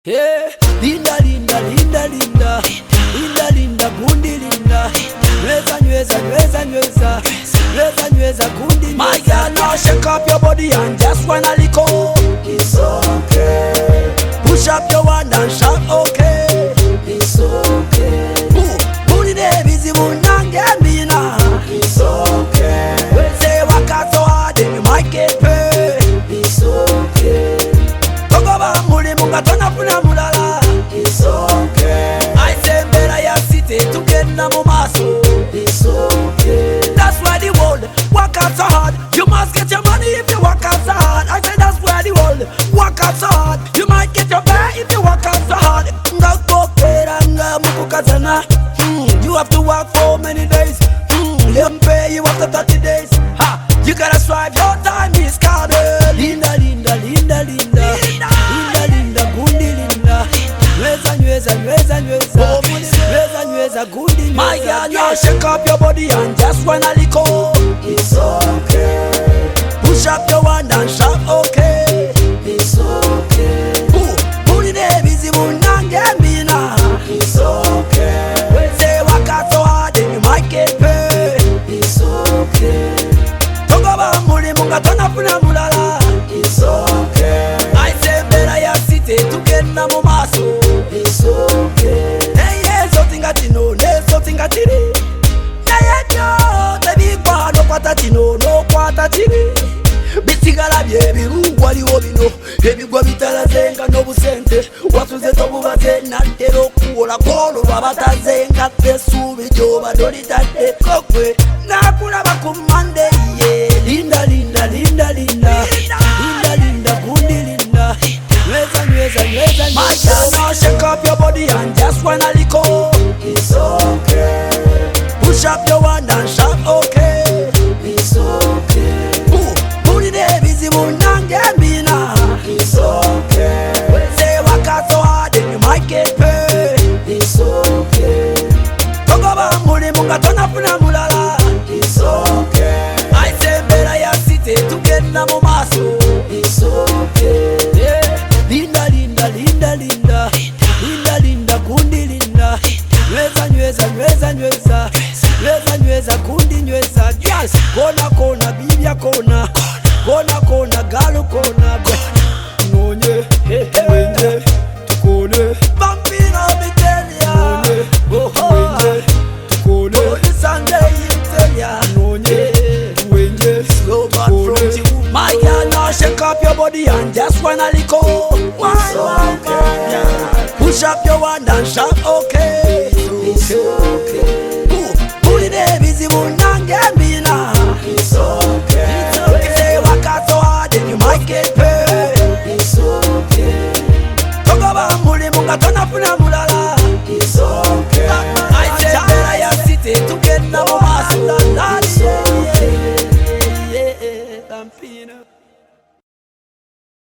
Yeah, linda linda linda linda linda linda gundi linda nyweza nyweza nyweza nyweza nyweza nyweza gundi. My girl, now shake up your body and just wanna lick up. It's okay. Push up your hand and shout okay. It's okay. Booty de visible nange mina. It's okay. When say waka so hard then you might get paid. It's okay. It's okay. I say better ya city to get na mumaso. It's okay. That's why the world work out so hard. You must get your money if you work out so hard. I say that's why the world work out so hard. You might get your pay if you work out so hard. You have to work for many days. Them pay you after 30 days. Ha! You gotta strive, your time is coming. Linda, linda, linda, linda, linda, linda, gundi linda. Nyweza, nyweza, nyweza, nyweza, nyweza, nyweza, gundi nyweza. My girl, now shake up your body and just wanna lick up. It's okay. Push up your hand and shout okay. It's okay. Booty de visible nange mina. It's okay. When say waka so hard then you might get paid. It's okay. It's okay. I say better ya city to get na mumaso. It's okay. Hey yeah, something ati no, something ati re. Yeah yeah, baby kwa no kwata chino, no kwata chini. Bisigala bye birungwa liwo bino. Ebigwa bitalazenga no busente. Watuze tobubaze natero kuola kolo babatazenga pesu bijoba dolitade kokwe. Nakulaba ku Monday yeah. Linda linda linda linda linda linda gundi linda. Nyweza nyweza nyweza. My girl, now shake up your body and just wanna lick up. It's okay. Push up your hand and shout okay. It's okay. Booty de visible nange mina. It's okay. When say waka so hard then you might get paid. It's okay. It's okay. I say better ya city to get na mumaso. It's okay. Yeah. Linda linda linda linda linda linda gundi linda. Nyweza nyweza nyweza nyweza nyweza nyweza gundi nyweza. Yes. Kona kona bibia kona kona kona galu kona nonye wenye tukone Bambino Bitelia nonye wenye tukone Sunday Italia nonye wenye slow back from you. My girl, now shake up your body and just wanna lick up. It's okay. Push up your hand and shout okay. It's okay. Booty de visible nange mina. It's okay. If they work out so hard then you might get paid. It's okay.